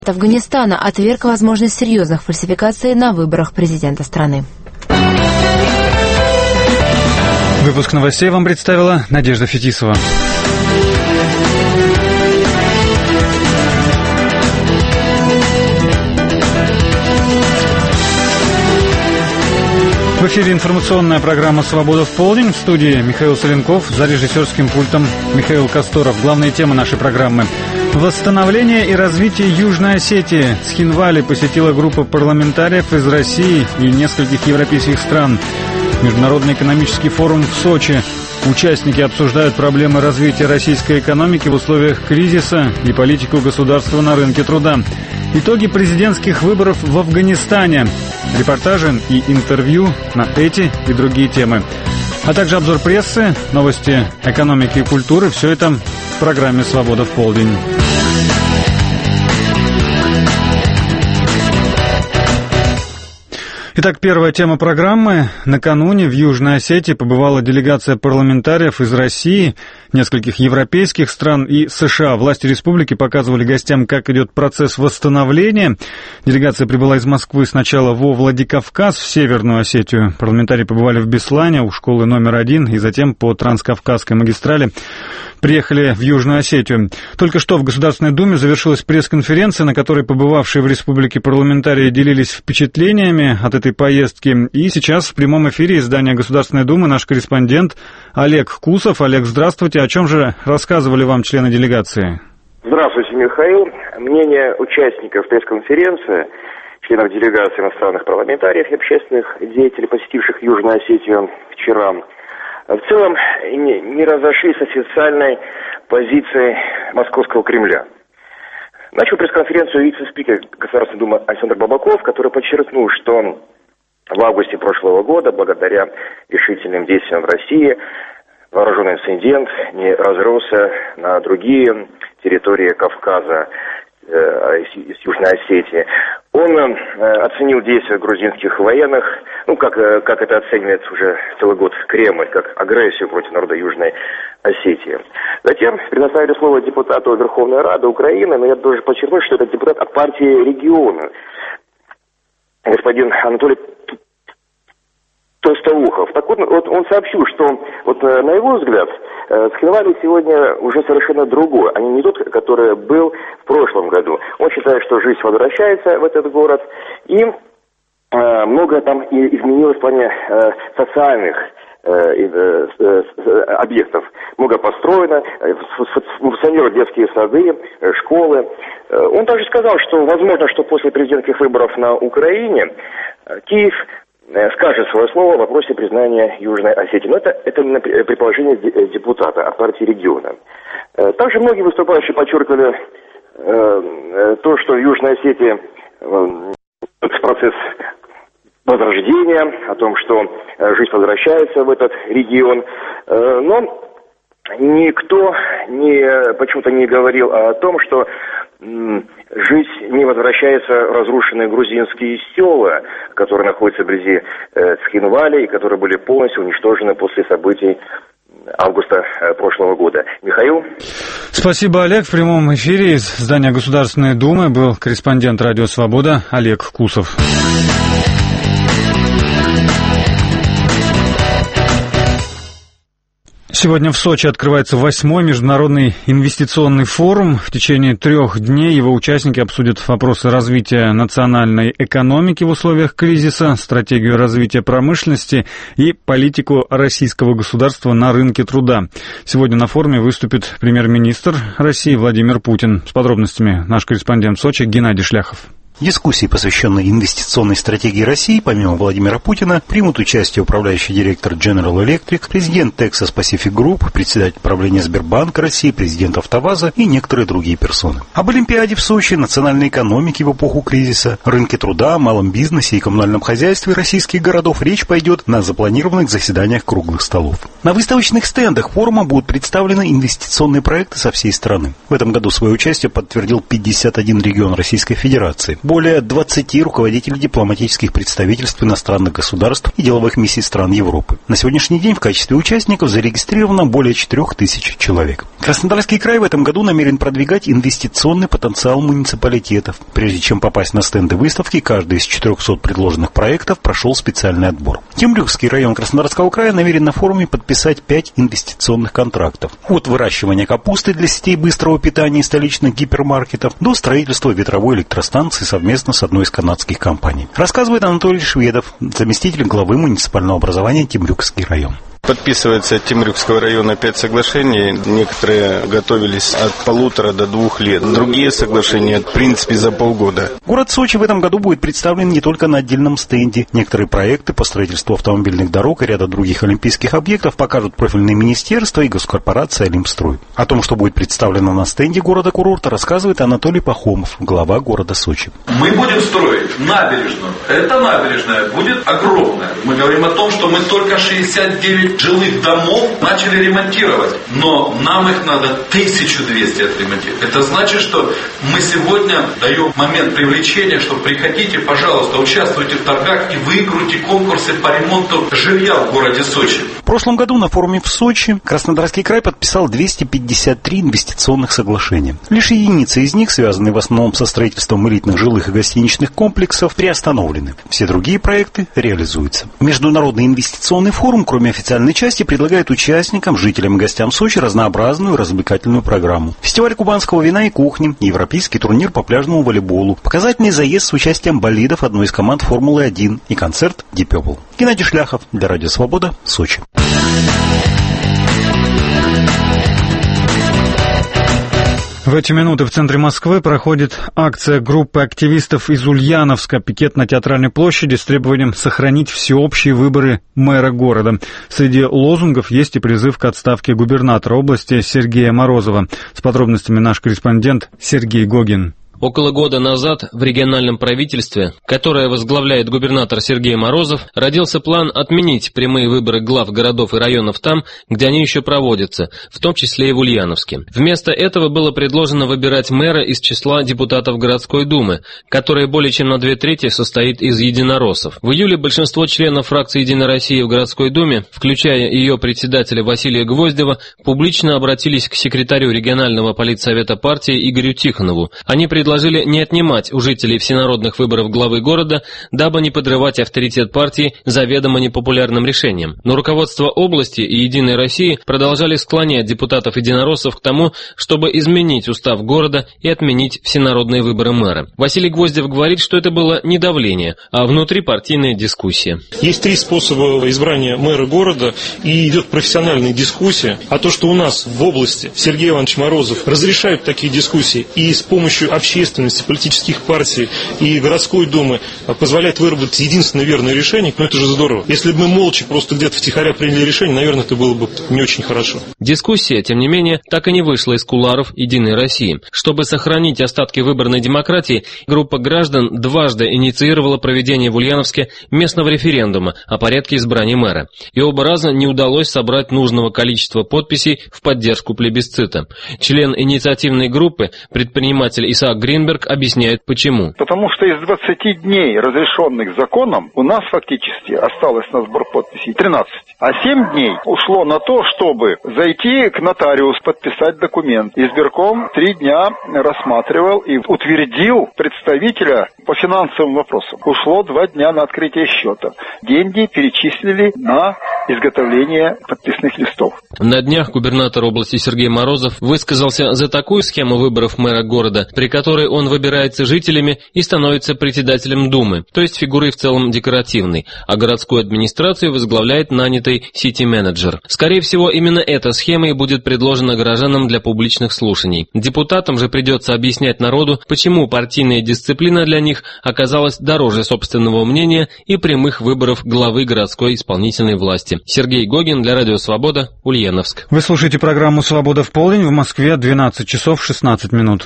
Афганистана отверг возможность серьезных фальсификаций на выборах президента страны. Выпуск новостей вам представила Надежда Фетисова. В эфире информационная программа «Свобода в полдень». В студии Михаил Соленков, за режиссерским пультом Михаил Косторов. Главные темы нашей программы. Восстановление и развитие Южной Осетии. Цхинвали посетила группа парламентариев из России и нескольких европейских стран. Международный экономический форум в Сочи. Участники обсуждают проблемы развития российской экономики в условиях кризиса и политику государства на рынке труда. Итоги президентских выборов в Афганистане. Репортажи и интервью на эти и другие темы. А также обзор прессы, новости экономики и культуры. Все это в программе «Свобода в полдень». Итак, первая тема программы. Накануне в Южной Осетии побывала делегация парламентариев из России, нескольких европейских стран и США. Власти республики показывали гостям, как идет процесс восстановления. Делегация прибыла из Москвы сначала во Владикавказ, в Северную Осетию. Парламентарии побывали в Беслане, у школы номер 1, и затем по Транскавказской магистрали приехали в Южную Осетию. Только что в Государственной Думе завершилась пресс-конференция, на которой побывавшие в республике парламентарии делились впечатлениями от этой поездки. И сейчас в прямом эфире из здания Государственной Думы наш корреспондент Олег Кусов. Олег, здравствуйте. О чем же рассказывали вам члены делегации? Здравствуйте, Михаил. Мнение участников пресс-конференции, членов делегации иностранных парламентариев и общественных деятелей, посетивших Южную Осетию вчера, в целом не разошлись с официальной позицией Московского Кремля. Начал пресс-конференцию вице-спикер Государственной Думы Александр Бабаков, который подчеркнул, что в августе прошлого года, благодаря решительным действиям в России, вооруженный инцидент не разросся на другие территории Кавказа, из Южной Осетии. Он оценил действия грузинских военных, как это оценивает уже целый год Кремль, как агрессию против народа Южной Осетии. Затем предоставили слово депутату Верховной Рады Украины, но я должен подчеркнуть, что это депутат от партии «Регионы», господин Анатолий Толстоухов. Так вот, он сообщил, что на его взгляд Цхинвали сегодня уже совершенно другой, а не тот, который был в прошлом году. Он считает, что жизнь возвращается в этот город, и многое там изменилось в плане социальных объектов. Много построено, функционируют детские сады, школы. Он также сказал, что возможно, что после президентских выборов на Украине Киев скажет свое слово в вопросе признания Южной Осетии. Но это предположение депутата от партии «Региона». Также многие выступающие подчеркивали то, что в Южной Осетии процесс возрождения, о том, что жизнь возвращается в этот регион. Но никто почему-то не говорил о том, что жизнь не возвращается в разрушенные грузинские села, которые находятся вблизи Цхинвали и которые были полностью уничтожены после событий августа прошлого года. Михаил? Спасибо, Олег. В прямом эфире из здания Государственной Думы был корреспондент «Радио Свобода» Олег Кусов. Сегодня в Сочи открывается 8-й международный инвестиционный форум. В течение 3 дней его участники обсудят вопросы развития национальной экономики в условиях кризиса, стратегию развития промышленности и политику российского государства на рынке труда. Сегодня на форуме выступит премьер-министр России Владимир Путин. С подробностями наш корреспондент в Сочи Геннадий Шляхов. Дискуссии, посвященные инвестиционной стратегии России, помимо Владимира Путина, примут участие управляющий директор General Electric, президент Texas Pacific Group, председатель правления Сбербанка России, президент АвтоВАЗа и некоторые другие персоны. Об Олимпиаде в Сочи, национальной экономике в эпоху кризиса, рынке труда, малом бизнесе и коммунальном хозяйстве российских городов речь пойдет на запланированных заседаниях круглых столов. На выставочных стендах форума будут представлены инвестиционные проекты со всей страны. В этом году свое участие подтвердил 51 регион Российской Федерации. более 20 руководителей дипломатических представительств иностранных государств и деловых миссий стран Европы. На сегодняшний день в качестве участников зарегистрировано более 4000 человек. Краснодарский край в этом году намерен продвигать инвестиционный потенциал муниципалитетов. Прежде чем попасть на стенды выставки, каждый из 400 предложенных проектов прошел специальный отбор. Темрюкский район Краснодарского края намерен на форуме подписать 5 инвестиционных контрактов. От выращивания капусты для сетей быстрого питания и столичных гипермаркетов до строительства ветровой электростанции совместно с одной из канадских компаний. Рассказывает Анатолий Шведов, заместитель главы муниципального образования Темрюкский район. Подписывается от Темрюкского района 5 соглашений. Некоторые готовились от 1,5 до 2 лет. Другие соглашения, в принципе, за полгода. Город Сочи в этом году будет представлен не только на отдельном стенде. Некоторые проекты по строительству автомобильных дорог и ряда других олимпийских объектов покажут профильные министерства и госкорпорация «Олимпстрой». О том, что будет представлено на стенде города-курорта, рассказывает Анатолий Пахомов, глава города Сочи. Мы будем строить набережную. Эта набережная будет огромная. Мы говорим о том, что мы только 69 жилых домов начали ремонтировать, но нам их надо 1200 отремонтировать. Это значит, что мы сегодня даем момент привлечения, что приходите, пожалуйста, участвуйте в торгах и выиграйте конкурсы по ремонту жилья в городе Сочи. В прошлом году на форуме в Сочи Краснодарский край подписал 253 инвестиционных соглашения. Лишь единицы из них, связанные в основном со строительством элитных жилых и гостиничных комплексов, приостановлены. Все другие проекты реализуются. Международный инвестиционный форум, кроме официальной части, предлагает участникам, жителям и гостям Сочи разнообразную развлекательную программу. Фестиваль кубанского вина и кухни, европейский турнир по пляжному волейболу, показательный заезд с участием болидов одной из команд Формулы-1 и концерт Deep Purple. Геннадий Шляхов для Радио Свобода, Сочи. В эти минуты в центре Москвы проходит акция группы активистов из Ульяновска, пикет на Театральной площади с требованием сохранить всеобщие выборы мэра города. Среди лозунгов есть и призыв к отставке губернатора области Сергея Морозова. С подробностями наш корреспондент Сергей Гогин. Около года назад в региональном правительстве, которое возглавляет губернатор Сергей Морозов, родился план отменить прямые выборы глав городов и районов там, где они еще проводятся, в том числе и в Ульяновске. Вместо этого было предложено выбирать мэра из числа депутатов городской думы, которая более чем на 2/3 состоит из единороссов. В июле большинство членов фракции «Единой России» в городской думе, включая ее председателя Василия Гвоздева, публично обратились к секретарю регионального политсовета партии Игорю Тихонову. Они предложили не отнимать у жителей всенародных выборов главы города, дабы не подрывать авторитет партии заведомо непопулярным решением. Но руководство области и «Единой России» продолжали склонять депутатов-единороссов к тому, чтобы изменить устав города и отменить всенародные выборы мэра. Василий Гвоздев говорит, что это было не давление, а внутрипартийная дискуссия. Есть 3 способа избрания мэра города, и идет профессиональная дискуссия. А то, что у нас в области Сергей Иванович Морозов разрешает такие дискуссии и с помощью общественности, политических партий и городской думы позволяет выработать единственное верное решение, но это же здорово. Если бы мы молча просто где-то втихаря приняли решение, наверное, это было бы не очень хорошо. Дискуссия, тем не менее, так и не вышла из кулуаров «Единой России». Чтобы сохранить остатки выборной демократии, группа граждан дважды инициировала проведение в Ульяновске местного референдума о порядке избрания мэра. И оба раза не удалось собрать нужного количества подписей в поддержку плебисцита. Член инициативной группы, предприниматель Исаак Гринберг, объясняет, почему. Потому что из 20 дней, разрешенных законом, у нас фактически осталось на сбор подписей 13. А 7 дней ушло на то, чтобы зайти к нотариусу, подписать документ. Избирком 3 дня рассматривал и утвердил представителя по финансовым вопросам. Ушло 2 дня на открытие счета. Деньги перечислили на изготовление подписных листов. На днях губернатор области Сергей Морозов высказался за такую схему выборов мэра города, при которой он выбирается жителями и становится председателем Думы, то есть фигурой в целом декоративной, а городскую администрацию возглавляет нанятый сити-менеджер. Скорее всего, именно эта схема и будет предложена горожанам для публичных слушаний. Депутатам же придется объяснять народу, почему партийная дисциплина для них оказалась дороже собственного мнения и прямых выборов главы городской исполнительной власти. Сергей Гогин для Радио Свобода, Ульяновск. Вы слушаете программу «Свобода в полдень», в Москве 12 часов 16 минут.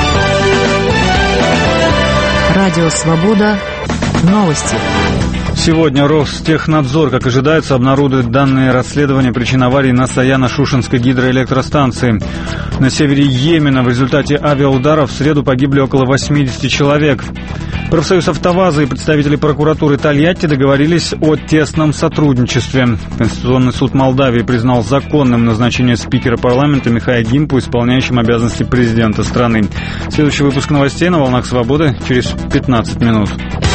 Радио «Свобода». Новости. Сегодня Ростехнадзор, как ожидается, обнародует данные расследования причин аварии на Саяно-Шушенской гидроэлектростанции. На севере Йемена в результате авиаударов в среду погибли около 80 человек. Профсоюз «АвтоВАЗа» и представители прокуратуры Тольятти договорились о тесном сотрудничестве. Конституционный суд Молдавии признал законным назначение спикера парламента Михаила Гимпу исполняющим обязанности президента страны. Следующий выпуск новостей на «Волнах Свободы» через 15 минут.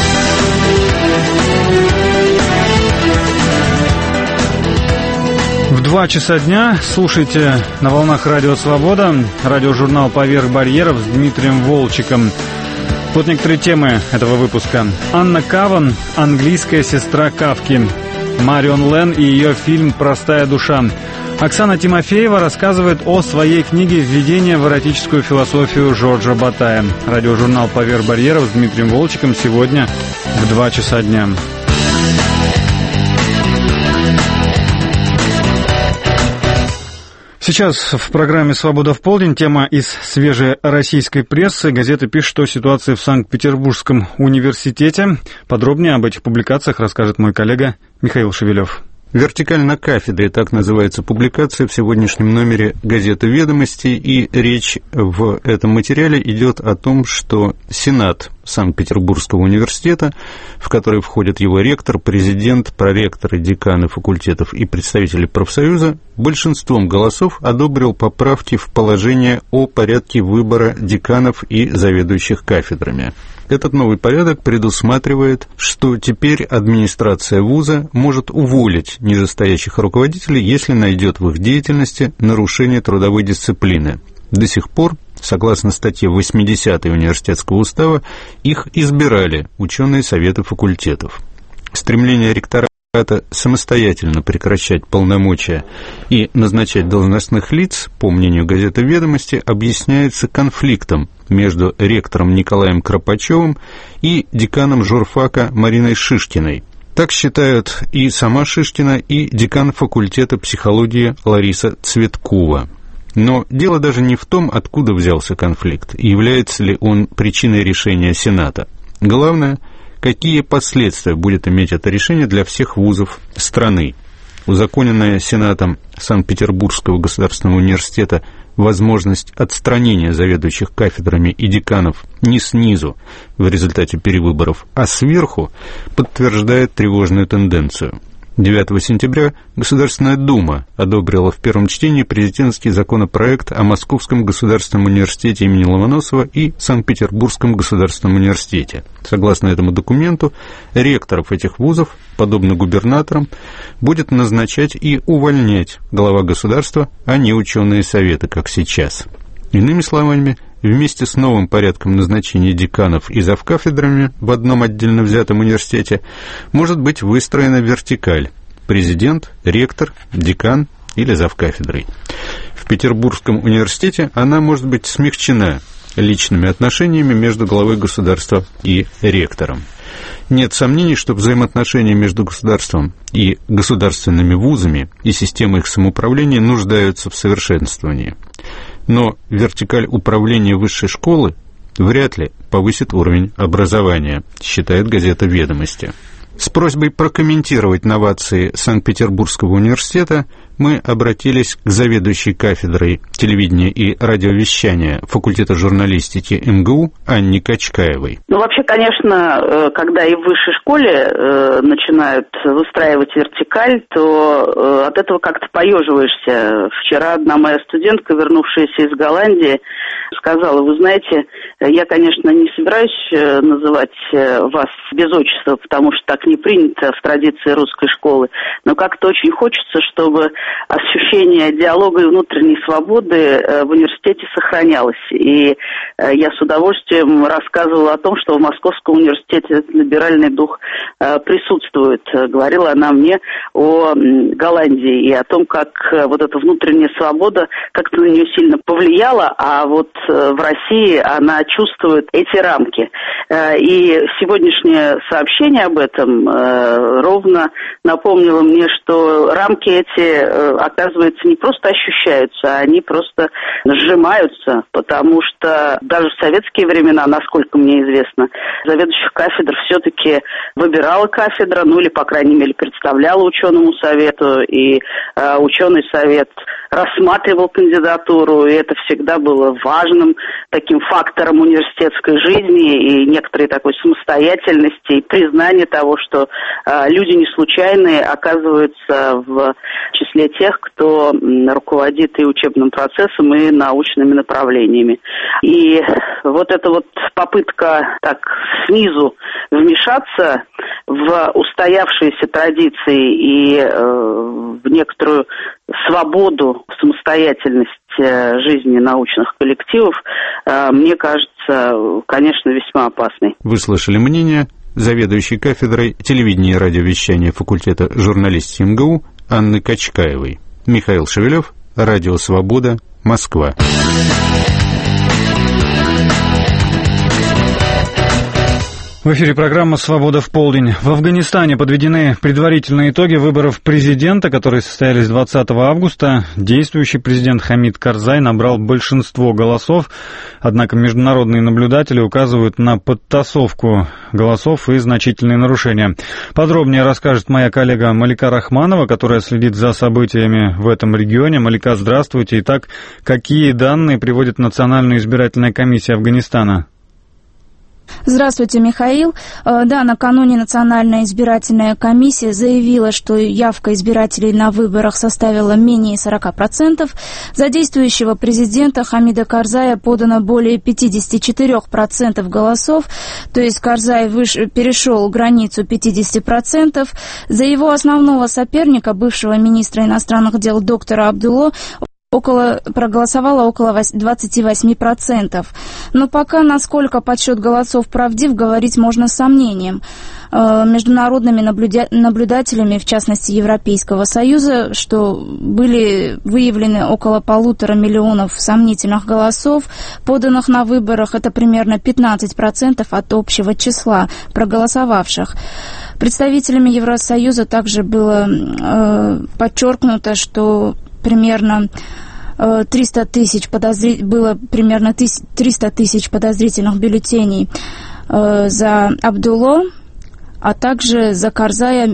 В 2 часа дня слушайте на волнах Радио Свобода радиожурнал «Поверх барьеров» с Дмитрием Волчиком. Вот некоторые темы этого выпуска. Анна Каван – английская сестра Кафки. Марион Лен и ее фильм «Простая душа». Оксана Тимофеева рассказывает о своей книге «Введение в эротическую философию» Жоржа Батая. Радиожурнал «Поверх барьеров» с Дмитрием Волчиком сегодня в 2 часа дня. Сейчас в программе «Свобода в полдень» тема из свежей российской прессы. Газета пишет о ситуации в Санкт-Петербургском университете. Подробнее об этих публикациях расскажет мой коллега Михаил Шевелев. «Вертикаль на кафедре» — так называется публикация в сегодняшнем номере газеты «Ведомости», и речь в этом материале идет о том, что Сенат Санкт-Петербургского университета, в который входят его ректор, президент, проректоры, деканы факультетов и представители профсоюза, большинством голосов одобрил поправки в положение о порядке выбора деканов и заведующих кафедрами. Этот новый порядок предусматривает, что теперь администрация вуза может уволить нижестоящих руководителей, если найдет в их деятельности нарушение трудовой дисциплины. До сих пор, согласно статье 80 Университетского устава, их избирали ученые советы факультетов. Стремление ректората самостоятельно прекращать полномочия и назначать должностных лиц, по мнению газеты «Ведомости», объясняется конфликтом между ректором Николаем Кропачевым и деканом журфака Мариной Шишкиной. Так считают и сама Шишкина, и декан факультета психологии Лариса Цветкова. Но дело даже не в том, откуда взялся конфликт, и является ли он причиной решения Сената. Главное, какие последствия будет иметь это решение для всех вузов страны. Узаконенная Сенатом Санкт-Петербургского государственного университета возможность отстранения заведующих кафедрами и деканов не снизу в результате перевыборов, а сверху, подтверждает тревожную тенденцию. 9 сентября Государственная Дума одобрила в первом чтении президентский законопроект о Московском государственном университете имени Ломоносова и Санкт-Петербургском государственном университете. Согласно этому документу, ректоров этих вузов, подобно губернаторам, будет назначать и увольнять глава государства, а не ученые советы, как сейчас. Иными словами, вместе с новым порядком назначения деканов и завкафедрами в одном отдельно взятом университете может быть выстроена вертикаль: президент, ректор, декан или завкафедрой. В Петербургском университете она может быть смягчена личными отношениями между главой государства и ректором. Нет сомнений, что взаимоотношения между государством и государственными вузами и системой их самоуправления нуждаются в совершенствовании. Но вертикаль управления высшей школы вряд ли повысит уровень образования, считает газета «Ведомости». С просьбой прокомментировать новации Санкт-Петербургского университета мы обратились к заведующей кафедрой телевидения и радиовещания факультета журналистики МГУ Анне Качкаевой. Вообще, конечно, когда и в высшей школе начинают выстраивать вертикаль, то от этого как-то поеживаешься. Вчера одна моя студентка, вернувшаяся из Голландии, сказала: вы знаете, я, конечно, не собираюсь называть вас без отчества, потому что так не принято в традиции русской школы, но как-то очень хочется, чтобы ощущение диалога и внутренней свободы в университете сохранялось. И я с удовольствием рассказывала о том, что в Московском университете этот либеральный дух присутствует. Говорила она мне о Голландии и о том, как вот эта внутренняя свобода как-то на нее сильно повлияла, а вот в России она чувствует эти рамки. И сегодняшнее сообщение об этом ровно напомнило мне, что рамки эти, оказывается, не просто ощущаются, они просто сжимаются, потому что даже в советские времена, насколько мне известно, заведующих кафедр все-таки выбирала кафедра, ну или, по крайней мере, представляла ученому совету, и ученый совет рассматривал кандидатуру, и это всегда было важным таким фактором университетской жизни и некоторой такой самостоятельности, и признание того, что люди не случайные оказываются в числе тех, кто руководит и учебным процессом, и научными направлениями. И вот эта вот попытка так снизу вмешаться в устоявшиеся традиции и в некоторую свободу, самостоятельность жизни научных коллективов, мне кажется, конечно, весьма опасной. Вы слышали мнение заведующей кафедрой телевидения и радиовещания факультета журналистики МГУ Анны Качкаевой. Михаил Шевелев, Радио Свобода, Москва. В эфире программа «Свобода в полдень». В Афганистане подведены предварительные итоги выборов президента, которые состоялись 20 августа. Действующий президент Хамид Карзай набрал большинство голосов, однако международные наблюдатели указывают на подтасовку голосов и значительные нарушения. Подробнее расскажет моя коллега Малика Рахманова, которая следит за событиями в этом регионе. Малика, здравствуйте. Итак, какие данные приводит Национальная избирательная комиссия Афганистана? Здравствуйте, Михаил. Да, накануне Национальная избирательная комиссия заявила, что явка избирателей на выборах составила менее 40%. За действующего президента Хамида Карзая подано более 54% голосов, то есть Карзай перешел границу 50%. За его основного соперника, бывшего министра иностранных дел доктора Абдулло, проголосовало около 28%. Но пока, насколько подсчет голосов правдив, говорить можно с сомнением. Международными наблюдателями, в частности Европейского Союза, что были выявлены около 1,5 миллиона сомнительных голосов, поданных на выборах. Это примерно 15% от общего числа проголосовавших. Представителями Евросоюза также было подчеркнуто, что примерно 300 тысяч подозрительных бюллетеней за Абдулло, а также за Карзая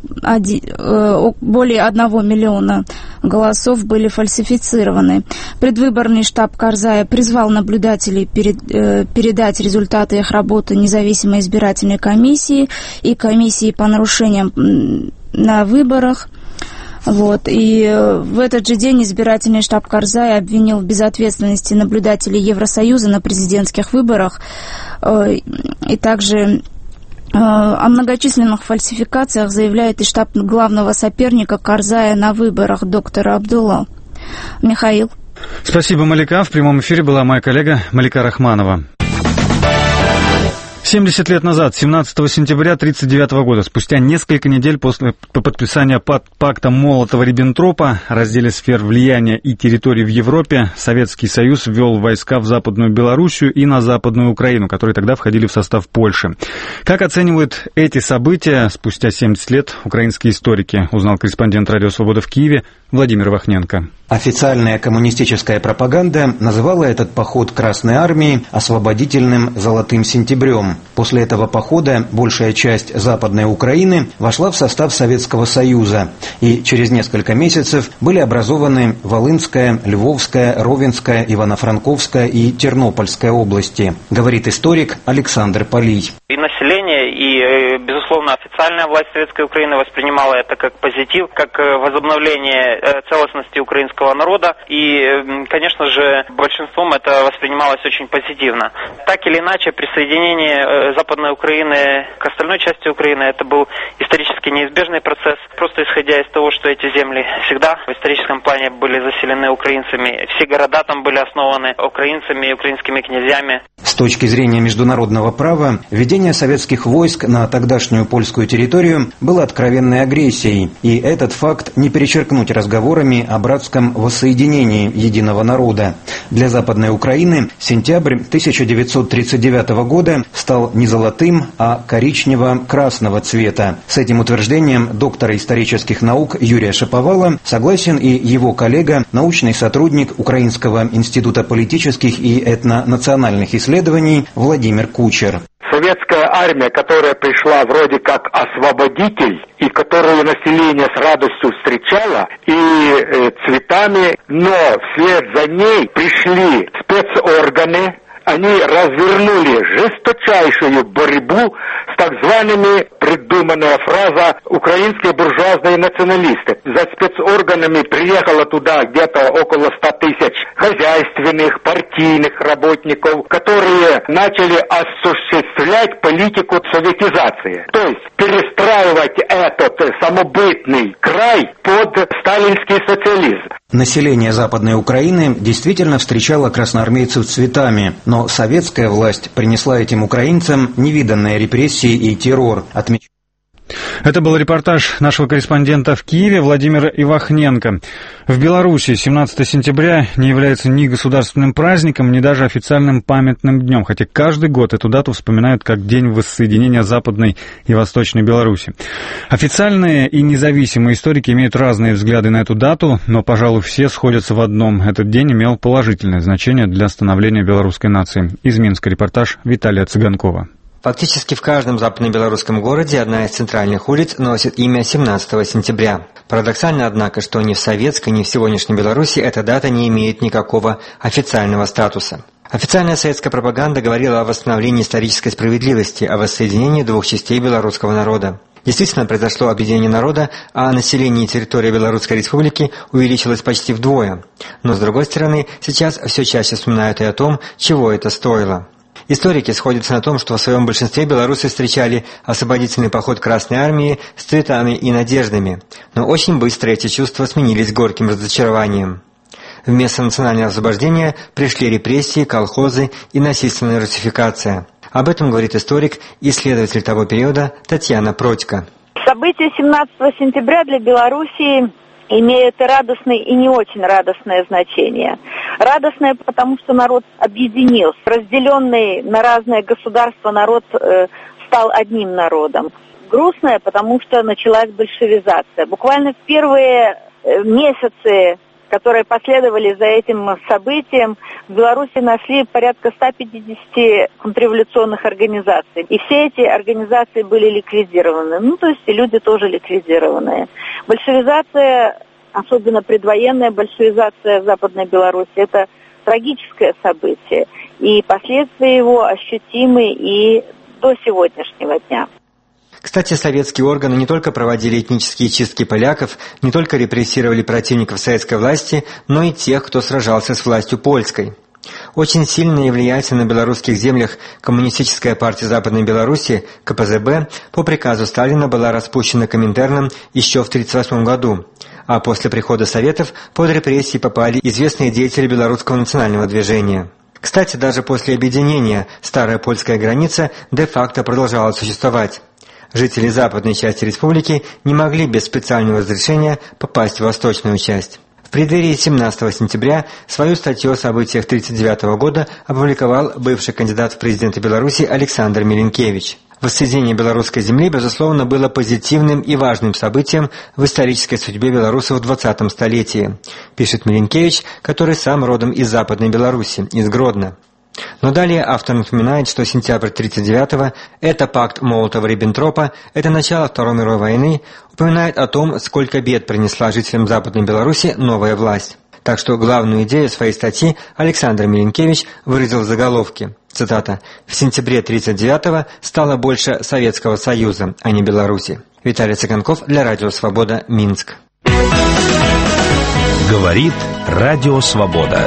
более 1 миллиона голосов были фальсифицированы. Предвыборный штаб Карзая призвал наблюдателей передать результаты их работы независимой избирательной комиссии и комиссии по нарушениям на выборах. И в этот же день избирательный штаб Карзая обвинил в безответственности наблюдателей Евросоюза на президентских выборах и также о многочисленных фальсификациях заявляет и штаб главного соперника Карзая на выборах доктора Абдулло. Михаил. Спасибо, Малика. В прямом эфире была моя коллега Малика Рахманова. 70 лет назад, 17 сентября 1939 года, спустя несколько недель после подписания пакта Молотова-Риббентропа о разделе сфер влияния и территорий в Европе, Советский Союз ввел войска в Западную Белоруссию и на Западную Украину, которые тогда входили в состав Польши. Как оценивают эти события спустя 70 лет украинские историки, узнал корреспондент Радио Свобода в Киеве Владимир Вахненко. Официальная коммунистическая пропаганда называла этот поход Красной Армии освободительным «Золотым сентябрем». После этого похода большая часть Западной Украины вошла в состав Советского Союза, и через несколько месяцев были образованы Волынская, Львовская, Ровенская, Ивано-Франковская и Тернопольская области, говорит историк Александр Полий. И население, и, безусловно, официальная власть Советской Украины воспринимала это как позитив, как возобновление целостности украинского народа. И, конечно же, большинством это воспринималось очень позитивно. Так или иначе, присоединение Западной Украины к остальной части Украины это был исторически неизбежный процесс. Просто исходя из того, что эти земли всегда в историческом плане были заселены украинцами. Все города там были основаны украинцами и украинскими князьями. С точки зрения международного права, введение советских войск на тогдашнюю польскую территорию было откровенной агрессией, и этот факт не перечеркнуть разговорами о братском воссоединении единого народа. Для Западной Украины сентябрь 1939 года стал не золотым, а коричнево-красного цвета. С этим утверждением доктора исторических наук Юрия Шаповала согласен и его коллега, научный сотрудник Украинского института политических и этнонациональных исследований Владимир Кучер. советская армия, которая пришла вроде как освободитель, и которую население с радостью встречало, и цветами, но вслед за ней пришли спецорганы. Они развернули жесточайшую борьбу с так зваными, придуманная фраза, украинские буржуазные националисты. За спецорганами приехало туда где-то около 100 тысяч хозяйственных, партийных работников, которые начали осуществлять политику советизации. То есть перестраивать этот самобытный край под сталинский социализм. Население Западной Украины действительно встречало красноармейцев цветами, но советская власть принесла этим украинцам невиданные репрессии и террор. Это был репортаж нашего корреспондента в Киеве Владимира Ивахненко. В Беларуси 17 сентября не является ни государственным праздником, ни даже официальным памятным днем, хотя каждый год эту дату вспоминают как День воссоединения Западной и Восточной Беларуси. Официальные и независимые историки имеют разные взгляды на эту дату, но, пожалуй, все сходятся в одном. Этот день имел положительное значение для становления белорусской нации. Из Минска репортаж Виталия Цыганкова. Фактически в каждом западно-белорусском городе одна из центральных улиц носит имя 17 сентября. Парадоксально, однако, что ни в советской, ни в сегодняшней Беларуси эта дата не имеет никакого официального статуса. Официальная советская пропаганда говорила о восстановлении исторической справедливости, о воссоединении двух частей белорусского народа. Действительно, произошло объединение народа, а население и территория Белорусской Республики увеличилось почти вдвое. Но, с другой стороны, сейчас все чаще вспоминают и о том, чего это стоило. Историки сходятся на том, что в своем большинстве белорусы встречали освободительный поход Красной Армии с цветами и надеждами, но очень быстро эти чувства сменились горьким разочарованием. Вместо национального освобождения пришли репрессии, колхозы и насильственная русификация. Об этом говорит историк и исследователь того периода Татьяна Протько. События 17 сентября для Белоруссии имеет и радостное, и не очень радостное значение. Радостное, потому что народ объединился. Разделенный на разные государства народ стал одним народом. Грустное, потому что началась большевизация. Буквально в первые месяцы, которые последовали за этим событием, в Беларуси нашли порядка 150 контрреволюционных организаций. И все эти организации были ликвидированы. То есть и люди тоже ликвидированные. Большевизация, особенно предвоенная большевизация в Западной Беларуси, это трагическое событие. И последствия его ощутимы и до сегодняшнего дня. Кстати, советские органы не только проводили этнические чистки поляков, не только репрессировали противников советской власти, но и тех, кто сражался с властью польской. Очень сильная и влиятельная на белорусских землях Коммунистическая партия Западной Беларуси, КПЗБ, по приказу Сталина была распущена Коминтерном еще в 1938 году, а после прихода Советов под репрессии попали известные деятели белорусского национального движения. Кстати, даже после объединения старая польская граница де-факто продолжала существовать. Жители западной части республики не могли без специального разрешения попасть в восточную часть. В преддверии 17 сентября свою статью о событиях 1939 года опубликовал бывший кандидат в президенты Беларуси Александр Миленкевич. Воссоединение белорусской земли, безусловно, было позитивным и важным событием в исторической судьбе белорусов в 20-м столетии, пишет Миленкевич, который сам родом из Западной Беларуси, из Гродно. Но далее автор напоминает, что сентябрь 1939-го – это пакт Молотова-Риббентропа, это начало Второй мировой войны, упоминает о том, сколько бед принесла жителям Западной Беларуси новая власть. Так что главную идею своей статьи Александр Миленкевич выразил в заголовке. Цитата: «В сентябре 1939-го стало больше Советского Союза, а не Беларуси». Виталий Цыганков для Радио Свобода, Минск. Говорит Радио Свобода.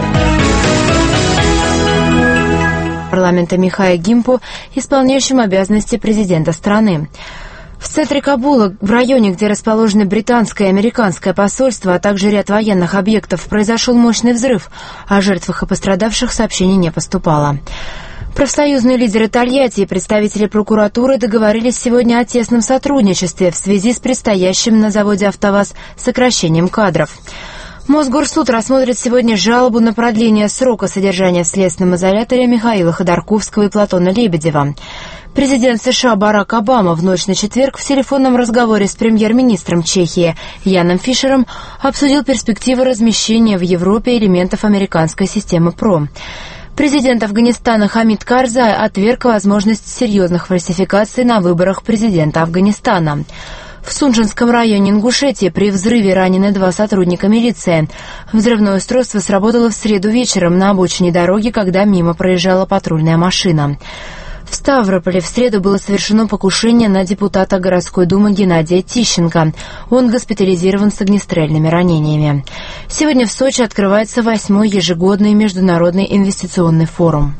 Парламента Михаил Гимпу, исполняющим обязанности президента страны. В центре Кабула, в районе, где расположены британское и американское посольство, а также ряд военных объектов, произошел мощный взрыв. О жертвах и пострадавших сообщений не поступало. Профсоюзные лидеры Тольятти и представители прокуратуры договорились сегодня о тесном сотрудничестве в связи с предстоящим на заводе «АвтоВАЗ» сокращением кадров. Мосгорсуд рассмотрит сегодня жалобу на продление срока содержания в следственном изоляторе Михаила Ходорковского и Платона Лебедева. Президент США Барак Обама в ночь на четверг в телефонном разговоре с премьер-министром Чехии Яном Фишером обсудил перспективы размещения в Европе элементов американской системы ПРО. Президент Афганистана Хамид Карзай отверг возможность серьезных фальсификаций на выборах президента Афганистана. В Сунжинском районе Ингушетии при взрыве ранены 2 сотрудника милиции. Взрывное устройство сработало в среду вечером на обочине дороги, когда мимо проезжала патрульная машина. В Ставрополе в среду было совершено покушение на депутата городской думы Геннадия Тищенко. Он госпитализирован с огнестрельными ранениями. Сегодня в Сочи открывается 8-й ежегодный международный инвестиционный форум.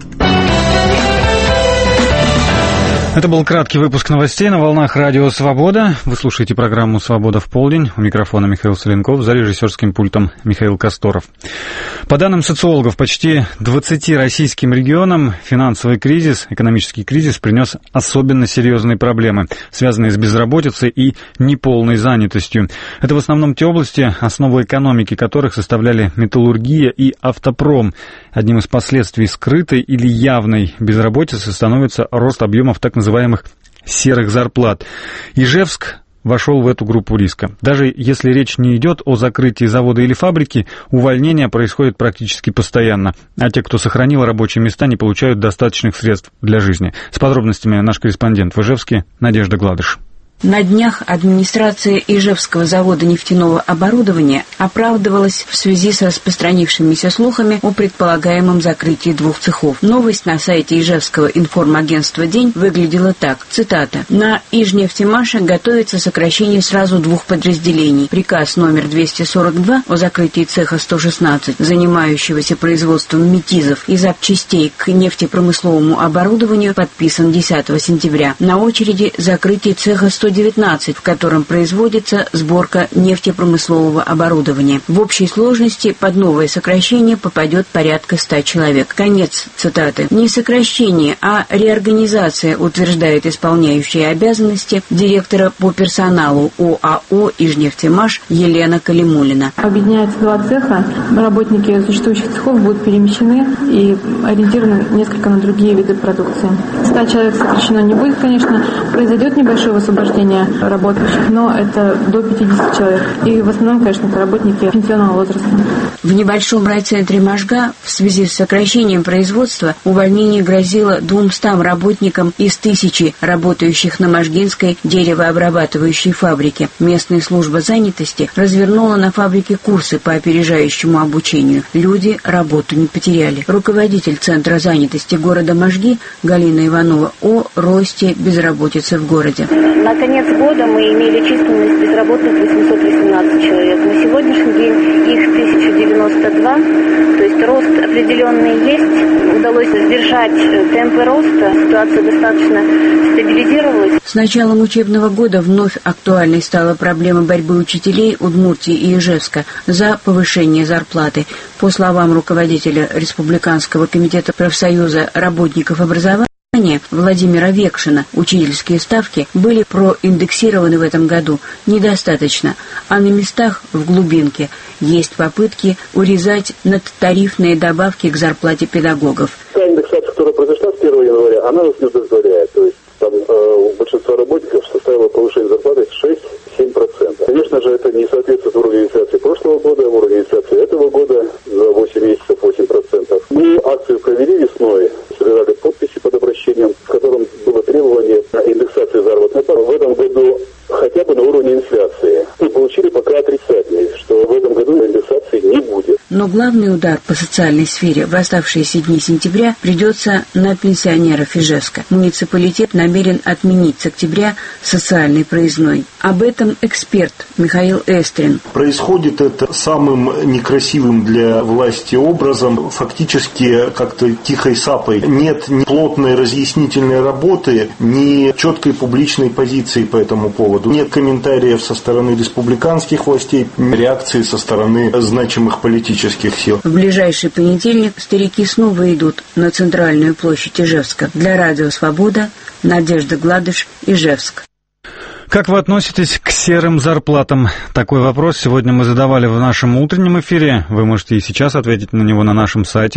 Это был краткий выпуск новостей на волнах Радио Свобода. Вы слушаете программу «Свобода в полдень». У микрофона Михаил Соленков, за режиссерским пультом Михаил Косторов. По данным социологов, почти 20 российским регионам финансовый кризис, экономический кризис принес особенно серьезные проблемы, связанные с безработицей и неполной занятостью. Это в основном те области, основу экономики которых составляли металлургия и автопром. Одним из последствий скрытой или явной безработицы становится рост объемов так называемых серых зарплат. Ижевск вошел в эту группу риска. Даже если речь не идет о закрытии завода или фабрики, увольнения происходят практически постоянно, а те, кто сохранил рабочие места, не получают достаточных средств для жизни. С подробностями наш корреспондент в Ижевске Надежда Гладыш. На днях администрация Ижевского завода нефтяного оборудования оправдывалась в связи с распространившимися слухами о предполагаемом закрытии 2 цехов. Новость на сайте Ижевского информагентства «День» выглядела так, цитата: «На Ижнефтемаше готовится сокращение сразу 2 подразделений. Приказ номер 242 о закрытии цеха 116, занимающегося производством метизов и запчастей к нефтепромысловому оборудованию, подписан 10 сентября. На очереди закрытие цеха 119, в котором производится сборка нефтепромыслового оборудования. В общей сложности под новое сокращение попадет порядка 100 человек». Конец цитаты. Не сокращение, а реорганизация, утверждает исполняющая обязанности директора по персоналу ОАО «Ижнефтемаш» Елена Калимулина. Объединяются 2 цеха. Работники существующих цехов будут перемещены и ориентированы несколько на другие виды продукции. 100 человек сокращено не будет, конечно. Произойдет небольшое освобождение работающих, но это до 50 человек. И в основном, конечно, это работники пенсионного возраста. В небольшом райцентре Можга в связи с сокращением производства увольнение грозило 200 работникам из 1000 работающих на Можгинской деревообрабатывающей фабрике. Местная служба занятости развернула на фабрике курсы по опережающему обучению. Люди работу не потеряли. Руководитель Центра занятости города Можги Галина Иванова о росте безработицы в городе. На конец года мы имели численность безработных 818 человек. На сегодняшний день их 1092, то есть рост определенный есть. Удалось сдержать темпы роста, ситуация достаточно стабилизировалась. С началом учебного года вновь актуальной стала проблема борьбы учителей Удмуртии и Ижевска за повышение зарплаты. По словам руководителя Республиканского комитета профсоюза работников образования Владимира Векшина, учительские ставки были проиндексированы в этом году недостаточно, а на местах в глубинке есть попытки урезать надтарифные добавки к зарплате педагогов. Та индексация, которая произошла с 1 января, она нас не удовлетворяет. То есть там у большинства работников составило повышение зарплаты 6-7%. Конечно же, это не соответствует уровню инфляции прошлого года, уровню инфляции этого года за 8 месяцев 8%. Мы акцию провели весной, собирали подписи под обращением, в котором было требование индексации заработной платы. В этом году хотя бы на уровне инфляции. И получили пока отрицательный, что в этом году индексации не будет. Но главный удар по социальной сфере в оставшиеся дни сентября придется на пенсионеров Ижевска. Муниципалитет намерен отменить с октября социальный проездной. Об этом эксперт Михаил Эстрин. Происходит это самым некрасивым для власти образом, фактически как-то тихой сапой. Нет ни плотной разъяснительной работы, ни четкой публичной позиции по этому поводу. Нет комментариев со стороны республиканских властей, реакции со стороны значимых политических сил. В ближайший понедельник старики снова идут на центральную площадь Ижевска. Для Радио Свобода Надежда Гладыш, Ижевск. Как вы относитесь к серым зарплатам? Такой вопрос сегодня мы задавали в нашем утреннем эфире. Вы можете и сейчас ответить на него на нашем сайте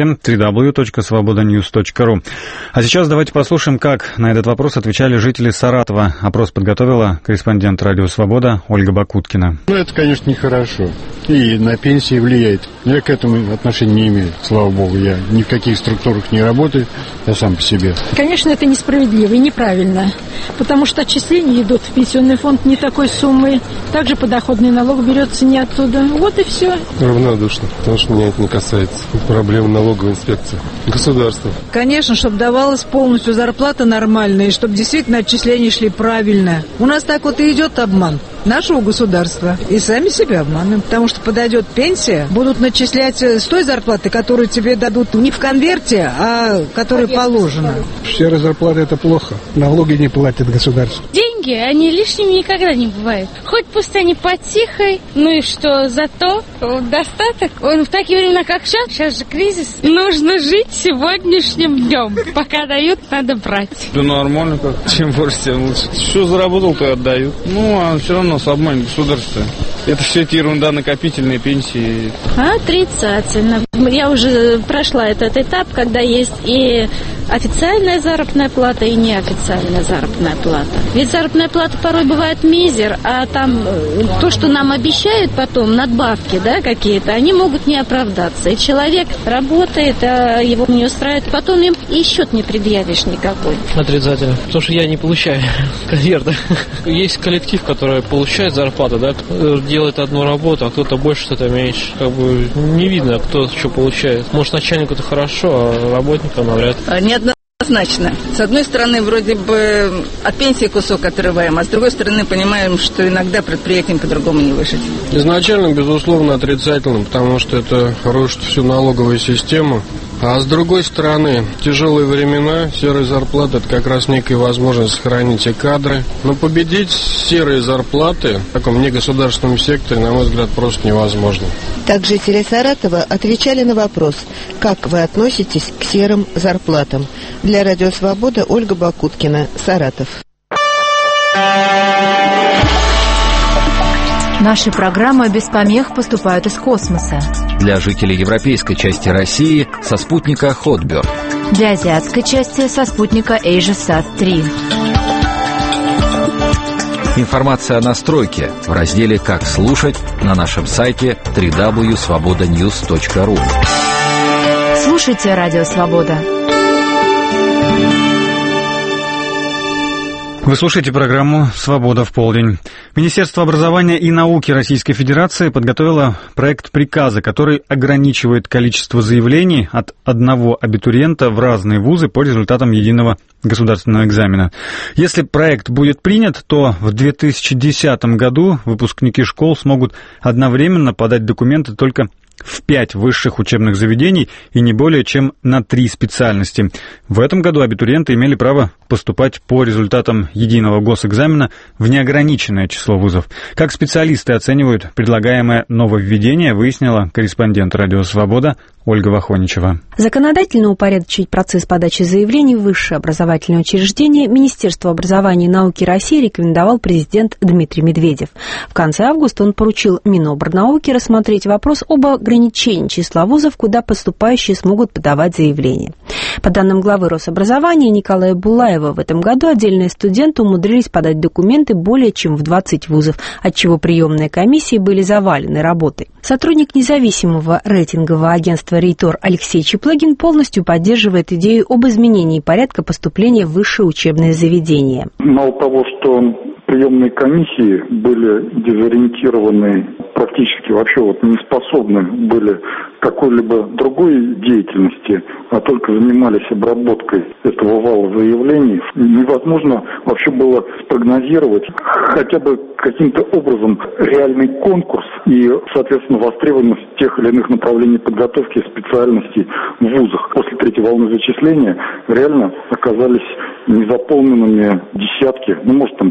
www.svobodanews.ru. А сейчас давайте послушаем, как на этот вопрос отвечали жители Саратова. Опрос подготовила корреспондент «Радио Свобода» Ольга Бакуткина. Это, конечно, нехорошо. И на пенсии влияет. Я к этому отношения не имею, слава богу. Я ни в каких структурах не работаю, я сам по себе. Конечно, это несправедливо и неправильно, потому что отчисления идут в пенсионный фонд не такой суммы. Также подоходный налог берется не оттуда. Вот и все. Равнодушно, потому что меня это не касается. Проблема налоговой инспекции. Государство. Конечно, чтобы давалась полностью зарплата нормальная, и чтобы действительно отчисления шли правильно. У нас так вот и идет обман нашего государства. И сами себя обманываем, потому что подойдет пенсия, будут начислять с той зарплаты, которую тебе дадут не в конверте, а которая положена. Серая зарплата – это плохо. Налоги не платит государство. Деньги, они лишними никогда не бывают. Хоть пусть они потихой, ну и что, зато достаток. В такие времена, как сейчас же кризис, нужно жить сегодняшним днем. Пока дают, надо брать. Да нормально как. Чем больше, тем лучше. Что заработал, то и отдают. Ну, а все равно с обманет государство. Это все эти ерунда, накопительные пенсии. Отрицательно. Я уже прошла этот этап, когда есть и официальная заработная плата, и неофициальная заработная плата. Ведь заработная плата порой бывает мизер, а там то, что нам обещают потом, надбавки, да, какие-то, они могут не оправдаться. И человек работает, а его не устраивает, потом им и счет не предъявишь никакой. Отрицательно. Потому что я не получаю конверта. Есть коллектив, который получает зарплату, да, делает одну работу, а кто-то больше, кто-то меньше. Как бы не видно, кто что получает. Может, начальнику это хорошо, а работникам навряд ли. Неоднозначно. С одной стороны, вроде бы от пенсии кусок отрываем, а с другой стороны, понимаем, что иногда предприятиям по-другому не выжить. Изначально, безусловно, отрицательно, потому что это рушит всю налоговую систему. А с другой стороны, тяжелые времена, серые зарплаты – это как раз некая возможность сохранить и кадры. Но победить серые зарплаты в таком негосударственном секторе, на мой взгляд, просто невозможно. Так жители Саратова отвечали на вопрос, как вы относитесь к серым зарплатам. Для Радио Свобода Ольга Бакуткина, Саратов. Наши программы без помех поступают из космоса. Для жителей европейской части России со спутника Hotbird. Для азиатской части со спутника AsiaSat-3. Информация о настройке в разделе «Как слушать» на нашем сайте www.svobodanews.ru. Слушайте Радио Свобода. Вы слушаете программу «Свобода в полдень». Министерство образования и науки Российской Федерации подготовило проект приказа, который ограничивает количество заявлений от одного абитуриента в разные вузы по результатам единого государственного экзамена. Если проект будет принят, то в 2010 году выпускники школ смогут одновременно подать документы только в 5 высших учебных заведений и не более чем на 3 специальности. В этом году абитуриенты имели право поступать по результатам единого госэкзамена в неограниченное число вузов. Как специалисты оценивают предлагаемое нововведение, выяснила корреспондент «Радио Свобода» Ольга Вахоничева. Законодательно упорядочить процесс подачи заявлений в высшее образовательное учреждение Министерство образования и науки России рекомендовал президент Дмитрий Медведев. В конце августа он поручил Минобрнауки рассмотреть вопрос об ограничении числа вузов, куда поступающие смогут подавать заявления. По данным главы Рособразования Николая Булаева, в этом году отдельные студенты умудрились подать документы более чем в 20 вузов, отчего приемные комиссии были завалены работой. Сотрудник независимого рейтингового агентства «Рейтор» Алексей Чеплыгин полностью поддерживает идею об изменении порядка поступления в высшее учебное заведение. Мало того, что приемные комиссии были дезориентированы, практически вообще не способны были к какой-либо другой деятельности, а только занимались обработкой этого вала заявлений, невозможно вообще было спрогнозировать хотя бы каким-то образом реальный конкурс и, соответственно, востребованность тех или иных направлений подготовки и специальностей в вузах. После третьей волны зачисления реально оказались незаполненными десятки, может 10-20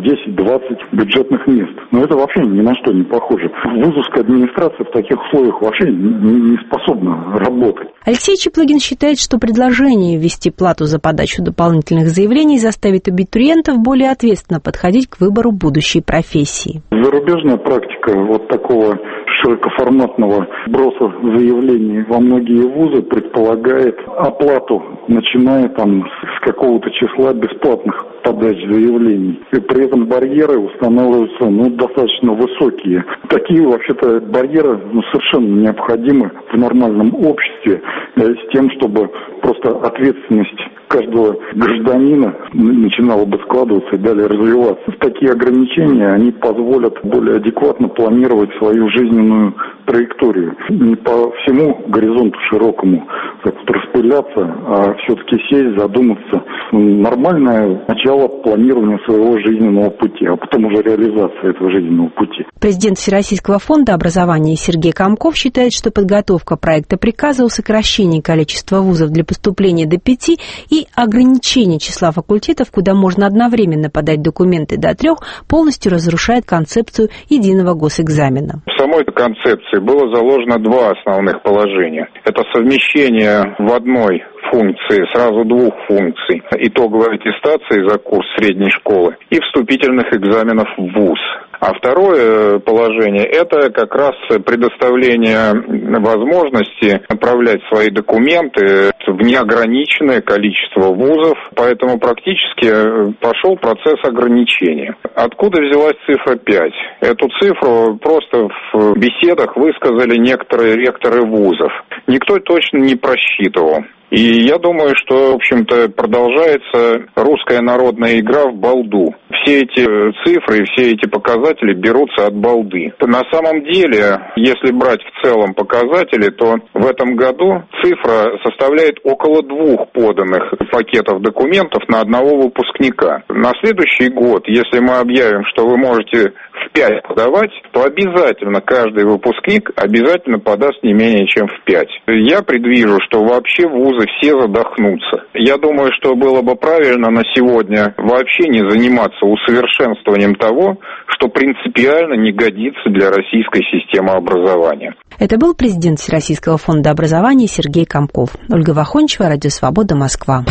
20 бюджетных мест. Но это вообще ни на что не похоже. Вузовская администрация в таких условиях вообще не способна работать. Алексей Чаплыгин считает, что предложение ввести плату за подачу дополнительных заявлений заставит абитуриентов более ответственно подходить к выбору будущей профессии. Зарубежная практика вот такого широкоформатного броса заявлений во многие вузы предполагает оплату, начиная там с какого-то числа бесплатных подач заявлений. И при этом барьеры устанавливаются достаточно высокие. Такие вообще-то барьеры совершенно необходимы в нормальном обществе с тем, чтобы просто ответственность каждого гражданина начинала бы складываться и далее развиваться. Такие ограничения, они позволят более адекватно планировать свою жизненную траекторию. Не по всему горизонту широкому распыляться, а все-таки сесть, задуматься. Нормальное начало планирования своего жизненного пути, а потом уже реализация этого жизненного пути. Президент Всероссийского фонда образования Сергей Комков считает, что подготовка проекта приказа о сокращении количества вузов для поступления до 5 и ограничение числа факультетов, куда можно одновременно подать документы до 3, полностью разрушает концепцию единого госэкзамена. В самой концепции было заложено 2 основных положения. Это совмещение в одной функции, сразу 2 функций. Итоговой аттестации за курс средней школы и вступительных экзаменов в вуз. А второе положение – это как раз предоставление возможности направлять свои документы в неограниченное количество вузов, поэтому практически пошел процесс ограничения. Откуда взялась цифра 5? Эту цифру просто в беседах высказали некоторые ректоры вузов. Никто точно не просчитывал. И я думаю, что, в общем-то, продолжается русская народная игра в балду. Все эти цифры и все эти показатели берутся от балды. На самом деле, если брать в целом показатели, то в этом году цифра составляет около 2 поданных пакетов документов на одного выпускника. На следующий год, если мы объявим, что вы можете в 5 подавать, то обязательно каждый выпускник обязательно подаст не менее чем в 5. Я предвижу, что вообще вузы все задохнутся. Я думаю, что было бы правильно на сегодня вообще не заниматься усовершенствованием того, что принципиально не годится для российской системы образования. Это был президент Всероссийского фонда образования Сергей Комков. Ольга Вахончева, Радио Свобода, Москва.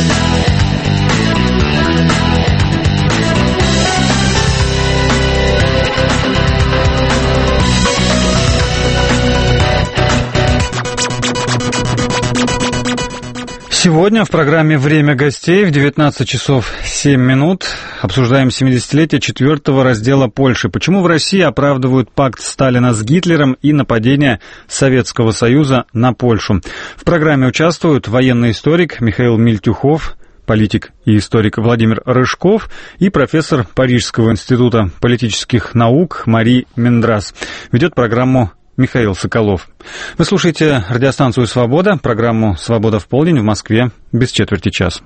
Сегодня в программе «Время гостей» в 19 часов 7 минут обсуждаем 70-летие 4-го раздела Польши. Почему в России оправдывают пакт Сталина с Гитлером и нападение Советского Союза на Польшу? В программе участвуют военный историк Михаил Мильтюхов, политик и историк Владимир Рыжков и профессор Парижского института политических наук Мари Мендрас. Ведет программу Михаил Соколов. Вы слушаете радиостанцию «Свобода», программу «Свобода в полдень» в Москве без четверти час.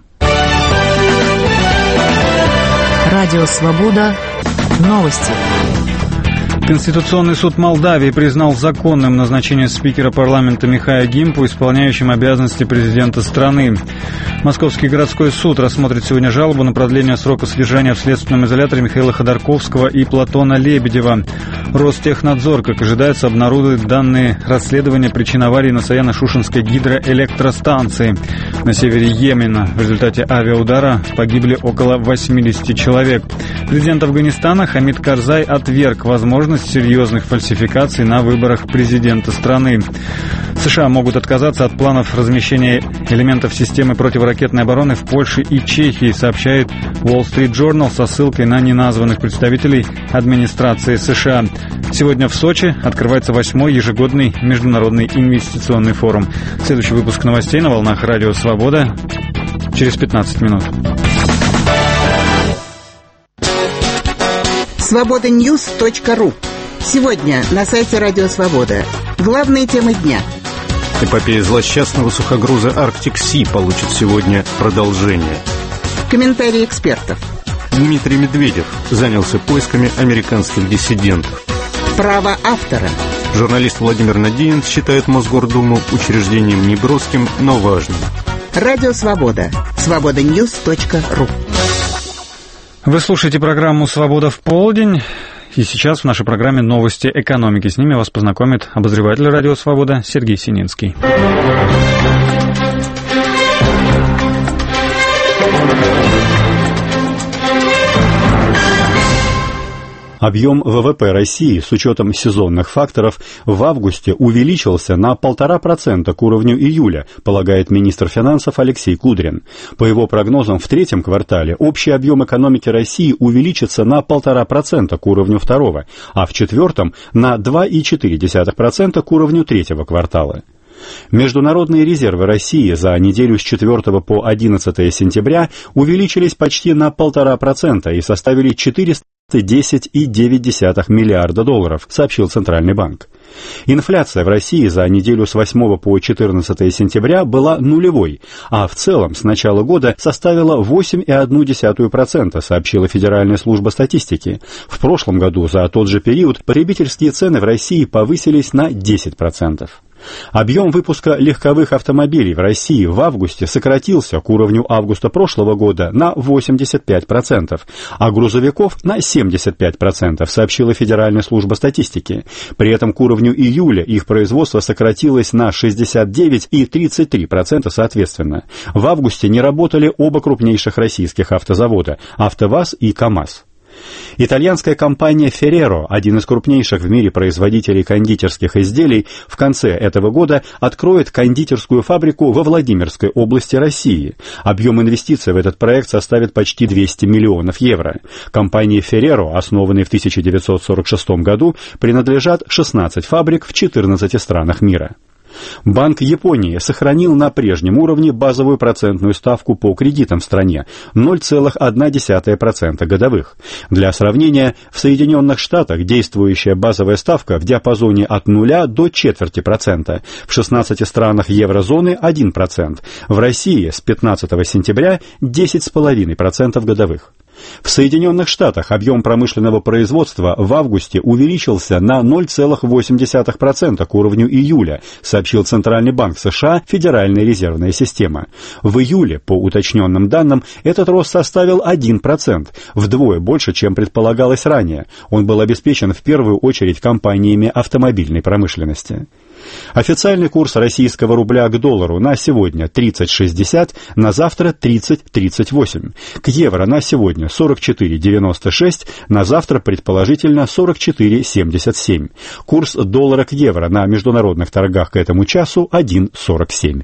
Радио «Свобода». Новости. Конституционный суд Молдавии признал законным назначение спикера парламента Михая Гимпу исполняющим обязанности президента страны. Московский городской суд рассмотрит сегодня жалобу на продление срока содержания в следственном изоляторе Михаила Ходорковского и Платона Лебедева. Ростехнадзор, как ожидается, обнародует данные расследования причин аварии на Саяно-Шушенской гидроэлектростанции на севере Йемена. В результате авиаудара погибли около 80 человек. Президент Афганистана Хамид Карзай отверг возможность серьезных фальсификаций на выборах президента страны. США могут отказаться от планов размещения элементов системы противоракетной обороны в Польше и Чехии, сообщает Wall Street Journal со ссылкой на неназванных представителей администрации США. Сегодня в Сочи открывается 8-й ежегодный международный инвестиционный форум. Следующий выпуск новостей на волнах Радио Свобода через 15 минут. Свободаньюз.ру. Сегодня на сайте Радио Свобода. Главные темы дня. Эпопея злосчастного сухогруза «Арктик Си» получит сегодня продолжение. Комментарии экспертов. Дмитрий Медведев занялся поисками американских диссидентов. Право автора. Журналист Владимир Надеин считает Мосгордуму учреждением неброским, но важным. Радио Свобода. Свободаньюз.ру. Вы слушаете программу «Свобода в полдень». И сейчас в нашей программе новости экономики. С ними вас познакомит обозреватель «Радио Свобода» Сергей Сининский. Объем ВВП России с учетом сезонных факторов в августе увеличился на 1,5% к уровню июля, полагает министр финансов Алексей Кудрин. По его прогнозам, в третьем квартале общий объем экономики России увеличится на 1,5% к уровню второго, а в четвертом на 2,4% к уровню третьего квартала. Международные резервы России за неделю с 4 по 11 сентября увеличились почти на 1,5% и составили 410,9 миллиарда долларов, сообщил Центральный банк. Инфляция в России за неделю с 8 по 14 сентября была нулевой, а в целом с начала года составила 8,1%, сообщила Федеральная служба статистики. В прошлом году за тот же период потребительские цены в России повысились на 10%. Объем выпуска легковых автомобилей в России в августе сократился к уровню августа прошлого года на 85%, а грузовиков на 75%, сообщила Федеральная служба статистики. При этом к уровню июля их производство сократилось на 69% и 33% соответственно. В августе не работали оба крупнейших российских автозавода – АвтоВАЗ и КАМАЗ. Итальянская компания Ferrero, один из крупнейших в мире производителей кондитерских изделий, в конце этого года откроет кондитерскую фабрику во Владимирской области России. Объем инвестиций в этот проект составит почти 200 миллионов евро. Компании Ferrero, основанной в 1946 году, принадлежат 16 фабрик в 14 странах мира. Банк Японии сохранил на прежнем уровне базовую процентную ставку по кредитам в стране – 0,1% годовых. Для сравнения, в Соединенных Штатах действующая базовая ставка в диапазоне от 0 до 0,25%, в 16 странах еврозоны – 1%, в России с 15 сентября – 10,5% годовых. В Соединенных Штатах объем промышленного производства в августе увеличился на 0,8% к уровню июля, сообщил Центральный банк США Федеральная резервная система. В июле, по уточненным данным, этот рост составил 1%, вдвое больше, чем предполагалось ранее. Он был обеспечен в первую очередь компаниями автомобильной промышленности. Официальный курс российского рубля к доллару на сегодня 30,60, на завтра 30,38. К евро на сегодня 44,96, на завтра предположительно 44,77. Курс доллара к евро на международных торгах к этому часу 1,47.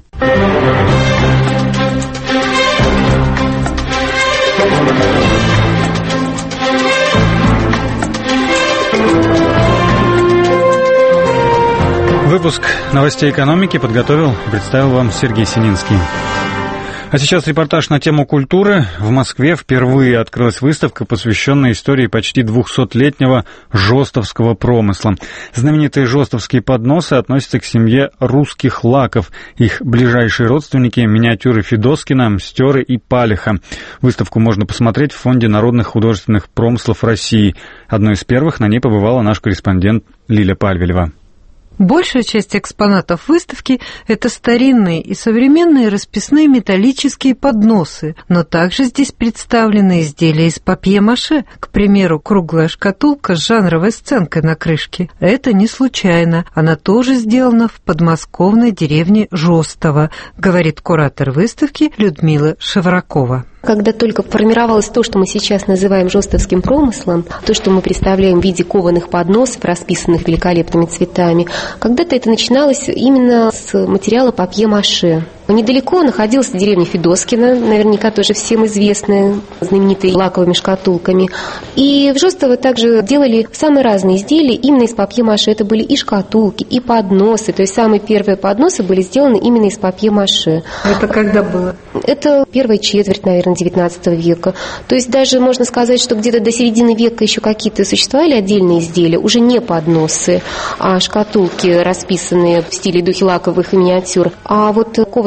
Выпуск новостей экономики подготовил и представил вам Сергей Сининский. А сейчас репортаж на тему культуры. В Москве впервые открылась выставка, посвященная истории почти 200-летнего жостовского промысла. Знаменитые жостовские подносы относятся к семье русских лаков. Их ближайшие родственники – миниатюры Федоскина, Мстёры и Палиха. Выставку можно посмотреть в Фонде народных художественных промыслов России. Одной из первых на ней побывала наш корреспондент Лиля Пальвелева. Большая часть экспонатов выставки – это старинные и современные расписные металлические подносы, но также здесь представлены изделия из папье-маше, к примеру, круглая шкатулка с жанровой сценкой на крышке. Это не случайно, она тоже сделана в подмосковной деревне Жостово, говорит куратор выставки Людмила Шевракова. Когда только формировалось то, что мы сейчас называем жостовским промыслом, то, что мы представляем в виде кованых подносов, расписанных великолепными цветами, когда-то это начиналось именно с материала папье-маше. Недалеко находилась деревня Федоскина, наверняка тоже всем известная, знаменитой лаковыми шкатулками. И в Жостово также делали самые разные изделия именно из папье-маше. Это были и шкатулки, и подносы. То есть самые первые подносы были сделаны именно из папье-маше. Это когда было? Это первая четверть, наверное, XIX века. То есть даже можно сказать, что где-то до середины века еще какие-то существовали отдельные изделия, уже не подносы, а шкатулки, расписанные в стиле духе лаковых и миниатюр. А вот кованые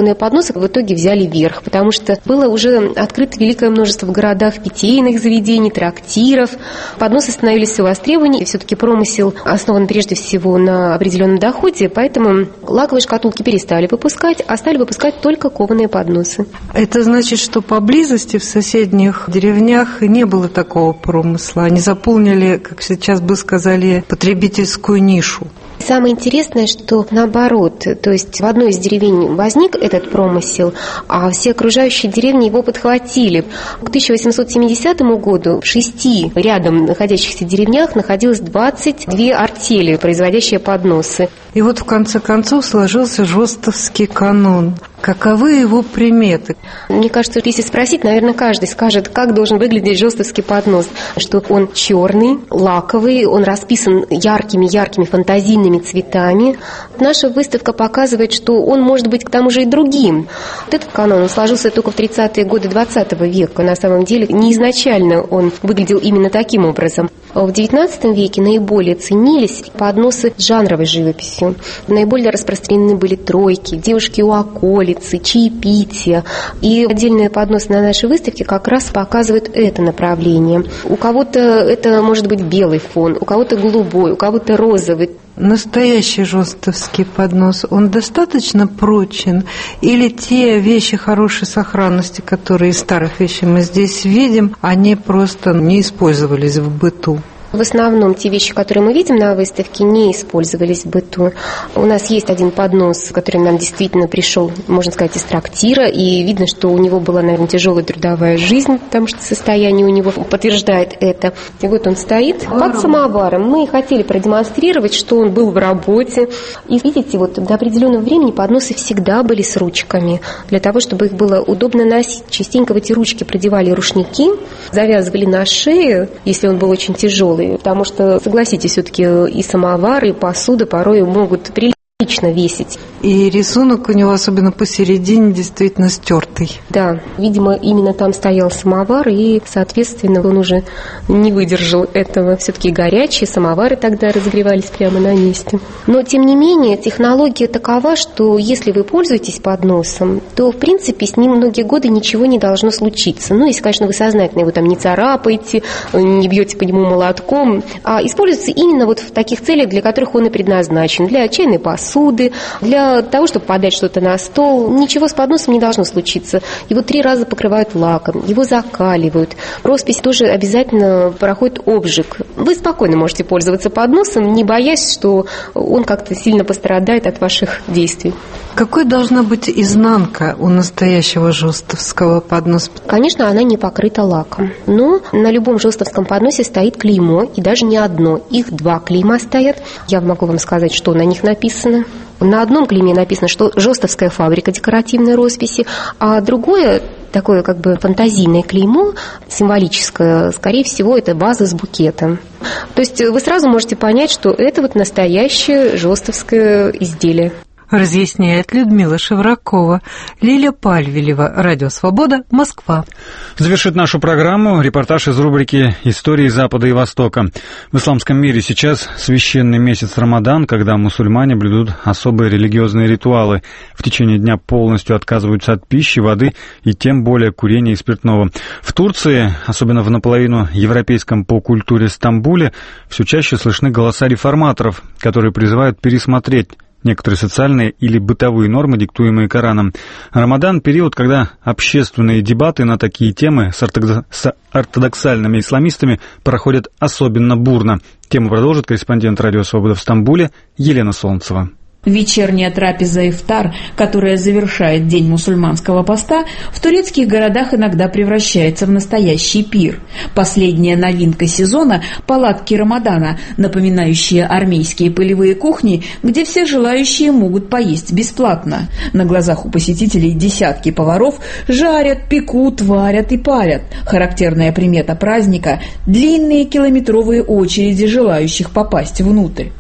кованые подносы в итоге взяли верх, потому что было уже открыто великое множество в городах питейных заведений, трактиров. Подносы становились все востребованнее, и все-таки промысел основан прежде всего на определенном доходе, поэтому лаковые шкатулки перестали выпускать, а стали выпускать только кованые подносы. Это значит, что поблизости в соседних деревнях не было такого промысла. Они заполнили, как сейчас бы сказали, потребительскую нишу. Самое интересное, что наоборот, то есть в одной из деревень возник этот промысел, а все окружающие деревни его подхватили. К 1870 году в 6 рядом находящихся деревнях находилось 22 артели, производящие подносы. И вот в конце концов сложился жостовский канон. Каковы его приметы? Мне кажется, если спросить, наверное, каждый скажет, как должен выглядеть жостовский поднос. Что он черный, лаковый, он расписан яркими фантазийными цветами. Наша выставка показывает, что он может быть к тому же и другим. Вот этот канон он сложился только в 30-е годы 20 века. На самом деле, не изначально он выглядел именно таким образом. В XIX веке наиболее ценились подносы с жанровой живописью. Наиболее распространены были тройки, девушки у околицы, чаепития. И отдельные подносы на нашей выставке как раз показывают это направление. У кого-то это может быть белый фон, у кого-то голубой, у кого-то розовый. Настоящий жостовский поднос, он достаточно прочен? Или те вещи хорошей сохранности, которые из старых вещей мы здесь видим, они просто не использовались в быту? В основном те вещи, которые мы видим на выставке, не использовались в быту. У нас есть один поднос, который нам действительно пришел, можно сказать, из трактира, и видно, что у него была, наверное, тяжелая трудовая жизнь, потому что состояние у него подтверждает это. И вот он стоит под самоваром. Мы хотели продемонстрировать, что он был в работе. И видите, вот до определенного времени подносы всегда были с ручками, для того, чтобы их было удобно носить. Частенько в эти ручки продевали рушники, завязывали на шею, если он был очень тяжелый. Потому что, согласитесь, все-таки и самовар, и посуда порой могут прилично весить. И рисунок у него, особенно посередине, действительно стертый. Да, видимо, именно там стоял самовар, и, соответственно, он уже не выдержал этого. Все-таки горячие самовары тогда разогревались прямо на месте. Но, тем не менее, технология такова, что если вы пользуетесь подносом, то, в принципе, с ним многие годы ничего не должно случиться. Ну, если, конечно, вы сознательно его там не царапаете, не бьете по нему молотком, а используется именно вот в таких целях, для которых он и предназначен. Для чайной посуды, для того, чтобы подать что-то на стол. Ничего с подносом не должно случиться. Его 3 раза покрывают лаком, его закаливают. Роспись тоже обязательно проходит обжиг. Вы спокойно можете пользоваться подносом, не боясь, что он как-то сильно пострадает от ваших действий. Какой должна быть изнанка у настоящего жостовского подноса? Конечно, она не покрыта лаком. Но на любом жостовском подносе стоит клеймо, и даже не одно. Их 2 клейма стоят. Я могу вам сказать, что на них написано. На одном клейме написано, что жостовская фабрика декоративной росписи, а другое, такое как бы фантазийное клеймо, символическое, скорее всего, это ваза с букетом. То есть вы сразу можете понять, что это вот настоящее жостовское изделие. Разъясняет Людмила Шевракова. Лиля Пальвелева, Радио Свобода, Москва. Завершит нашу программу репортаж из рубрики «Истории Запада и Востока». В исламском мире сейчас священный месяц Рамадан, когда мусульмане блюдут особые религиозные ритуалы. В течение дня полностью отказываются от пищи, воды и тем более курения и спиртного. В Турции, особенно в наполовину европейском по культуре Стамбуле, все чаще слышны голоса реформаторов, которые призывают пересмотреть некоторые социальные или бытовые нормы, диктуемые Кораном. Рамадан – период, когда общественные дебаты на такие темы с ортодоксальными исламистами проходят особенно бурно. Тему продолжит корреспондент Радио Свобода в Стамбуле Елена Солнцева. Вечерняя трапеза ифтар, которая завершает день мусульманского поста, в турецких городах иногда превращается в настоящий пир. Последняя новинка сезона – палатки Рамадана, напоминающие армейские полевые кухни, где все желающие могут поесть бесплатно. На глазах у посетителей десятки поваров жарят, пекут, варят и парят. Характерная примета праздника – длинные километровые очереди желающих попасть внутрь.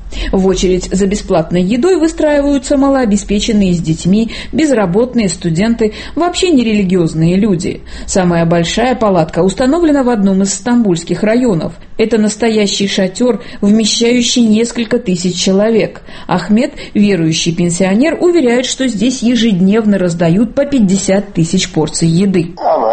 В очередь за бесплатной едой выстраиваются малообеспеченные с детьми, безработные, студенты, вообще нерелигиозные люди. Самая большая палатка установлена в одном из стамбульских районов. Это настоящий шатер, вмещающий несколько тысяч человек. Ахмед, верующий пенсионер, уверяет, что здесь ежедневно раздают по 50 тысяч порций еды.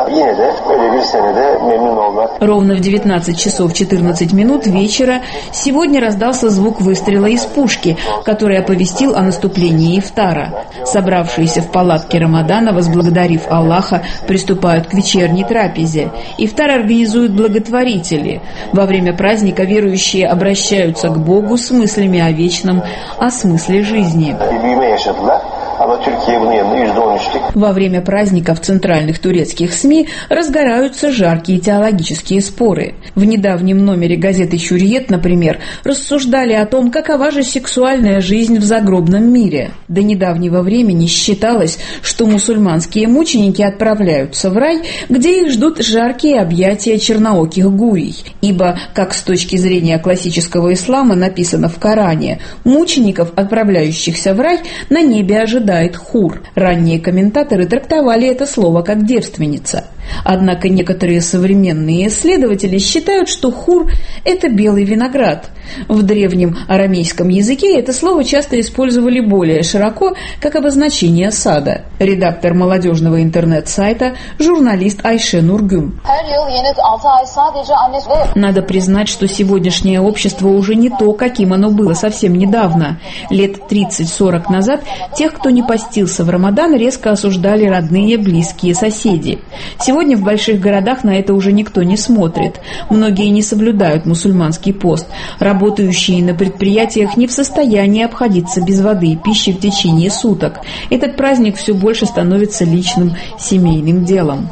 Ровно в 19 часов 14 минут вечера сегодня раздался звук выстрела из пушки, который оповестил о наступлении ифтара. Собравшиеся в палатке Рамадана, возблагодарив Аллаха, приступают к вечерней трапезе. Ифтар организуют благотворители. Во время праздника верующие обращаются к Богу с мыслями о вечном, о смысле жизни. Во время праздника в центральных турецких СМИ разгораются жаркие теологические споры. В недавнем номере газеты «Хюрриет», например, рассуждали о том, какова же сексуальная жизнь в загробном мире. До недавнего времени считалось, что мусульманские мученики отправляются в рай, где их ждут жаркие объятия чернооких гурий. Ибо, как с точки зрения классического ислама написано в Коране, мучеников, отправляющихся в рай, на небе ожидает хур. Ранние комментаторы трактовали это слово как девственница. Однако некоторые современные исследователи считают, что хур – это белый виноград. В древнем арамейском языке это слово часто использовали более широко, как обозначение сада. Редактор молодежного интернет-сайта, журналист Айше Нургюм. Надо признать, что сегодняшнее общество уже не то, каким оно было совсем недавно. Лет 30-40 назад тех, кто не постился в Рамадан, резко осуждали родные, близкие, соседи. Сегодня в больших городах на это уже никто не смотрит. Многие не соблюдают мусульманский пост. Работающие на предприятиях не в состоянии обходиться без воды и пищи в течение суток. Этот праздник все больше становится личным, семейным делом.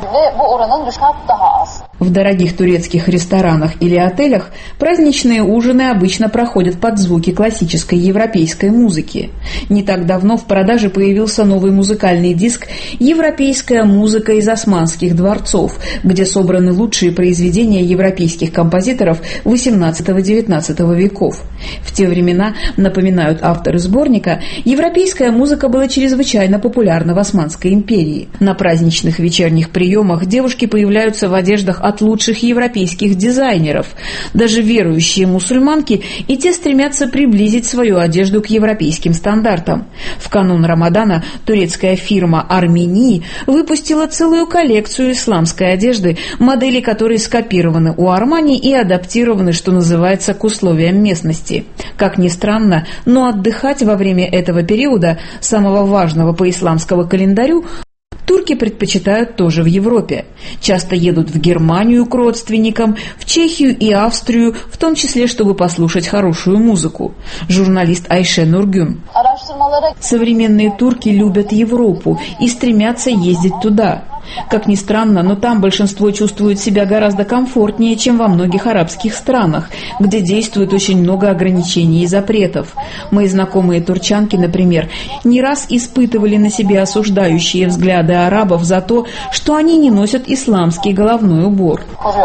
В дорогих турецких ресторанах или отелях праздничные ужины обычно проходят под звуки классической европейской музыки. Не так давно в продаже появился новый музыкальный диск «Европейская музыка из османских дворцов», где собраны лучшие произведения европейских композиторов XVIII-XIX веков. В те времена, напоминают авторы сборника, европейская музыка была чрезвычайно популярна в Османской империи. На праздничных вечерних приемах девушки появляются в одеждах от лучших европейских дизайнеров. Даже верующие мусульманки и те стремятся приблизить свою одежду к европейским стандартам. В канун Рамадана турецкая фирма «Армени» выпустила целую коллекцию исламской одежды, модели которой скопированы у Армани и адаптированы, что называется, к условиям местности. Как ни странно, но отдыхать во время этого периода, самого важного по исламскому календарю, турки предпочитают тоже в Европе. Часто едут в Германию к родственникам, в Чехию и Австрию, в том числе, чтобы послушать хорошую музыку. Журналист Айше Нургюм. Современные турки любят Европу и стремятся ездить туда. Как ни странно, но там большинство чувствует себя гораздо комфортнее, чем во многих арабских странах, где действует очень много ограничений и запретов. Мои знакомые турчанки, например, не раз испытывали на себе осуждающие взгляды арабов за то, что они не носят исламский головной убор.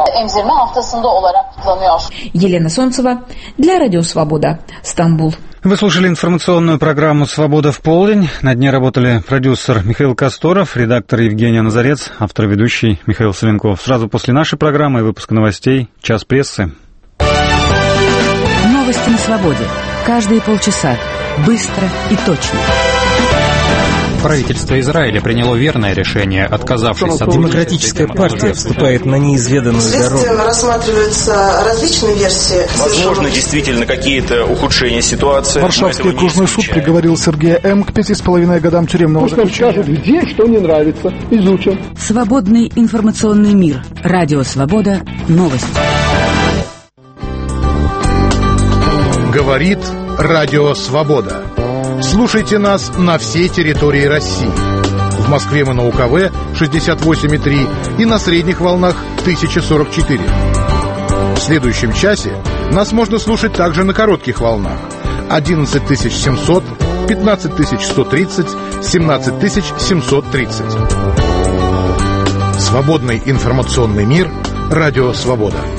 Елена Солнцева для Радио Свобода, Стамбул. Вы слушали информационную программу «Свобода в полдень». На дне работали продюсер Михаил Косторов, редактор Евгения Назарец, автор и ведущий Михаил Савенков. Сразу после нашей программы и выпуска новостей «Час прессы». Новости на свободе. Каждые полчаса. Быстро и точно. Правительство Израиля приняло верное решение, отказавшись от... Демократическая партия вступает на неизведанную дорогу. Рассматриваются различные версии. Возможно, действительно какие-то ухудшения ситуации. Варшавский окружной суд приговорил Сергея М. к 5,5 годам тюремного заключения. Скажут, где что не нравится, изучим. Свободный информационный мир. Радио Свобода. Новости. Говорит Радио Свобода. Слушайте нас на всей территории России. В Москве мы на УКВ 68,3 и на средних волнах 1044. В следующем часе нас можно слушать также на коротких волнах 11700, 15130, 17730. Свободный информационный мир. Радио Свобода.